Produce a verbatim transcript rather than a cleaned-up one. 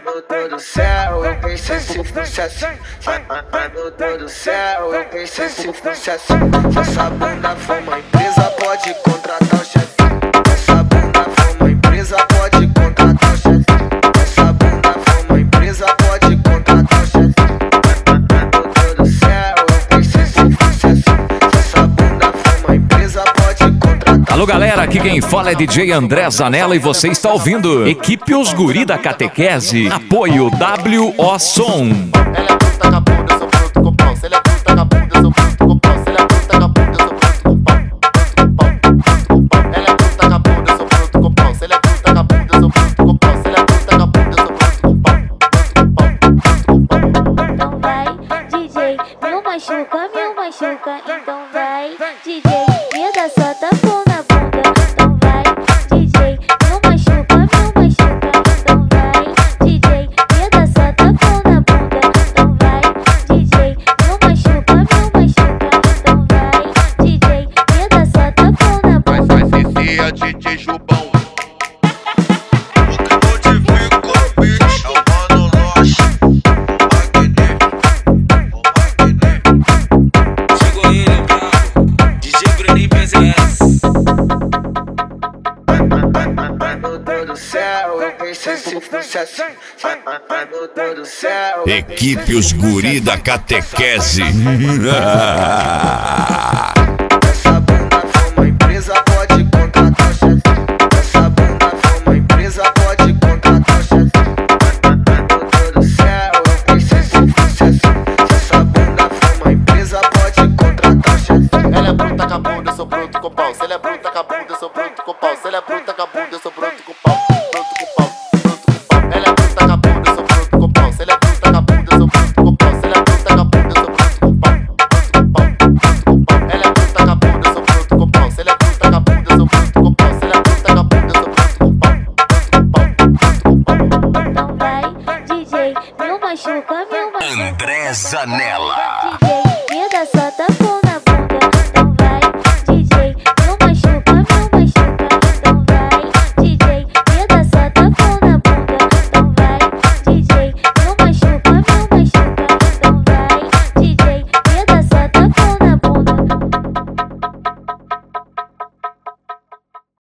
meu Deus do céu, eu pensei se fosse assim. Ai, ai, ai, meu Deus do céu, eu pensei se fosse assim. Se essa bunda for uma empresa, pode contratar o chefe. Se essa bunda for uma empresa, pode contratar o chefe. Se essa bunda for uma empresa, pode contratar o chefe. Ai, meu Deus do céu, eu pensei se fosse assim. Se essa bunda for uma empresa, pode contratar. Alô galera, aqui quem fala é D J André Zanella e você está ouvindo Equipe Os Guri da Catequese. Apoio W O Som. Ela é bruta com a bunda, eu sou bruto com pau. Se ela é bruta com a bunda, eu sou bruto com pau. Se ela é bruta com a bunda, eu sou bruto com pau. Ela é bruta com a bunda, eu sou bruto com pau. Se ela é bruta com a bunda, eu sou bruto com pau. Se ela é bruta com a bunda, eu sou bruto com pau. Então vai, D J, me machuca, me machuca. Então vai, D J, me dá só tapão na bunda. Então vai, D J, me machuca, me machuca. Então vai, D J, me dá só tapão na bunda. Então vai, D J, me machuca, me machuca. Então vai, D J, me dá só tapão na bunda. Vai, vai, Cici, é D J Jubão. Ai, meu Deus do céu, eu pensei se fosse assim. Ai, ai, ai, meu Deus do céu. Equipe Os Guri da Catequese. Essa bunda for uma empresa, pode contratar o chefe. Essa bunda for uma empresa, pode contratar o chefe. Ai, meu Deus do céu, eu pensei se fosse assim. Se essa bunda for uma empresa, pode contratar o chefe. Ela é bruta com a bunda, eu sou bruto com pau. Se ela é bruta com a bunda, eu sou bruto com pau. Se ela é bruta com a bunda, eu sou bruto com pau. Bruto com pau, bruto com pau. Ela é bruta com a bunda, eu sou bruto com pau. Se ela é bruta com a bunda, eu sou bruto com pau. Se ela é bruta com a bunda, eu sou bruto com pau. Bruto com pau, bruto com pau. Ela é bruta com a bunda, eu sou bruto com pau. Se ela é bruta com a bunda, eu sou bruto com pau. Se ela é bruta com a bunda, eu sou bruto com pau. Bruto com pau, bruto com pau. Então vai, D J, me machuca, me machuca. André Zanella. D J, me dá só tapão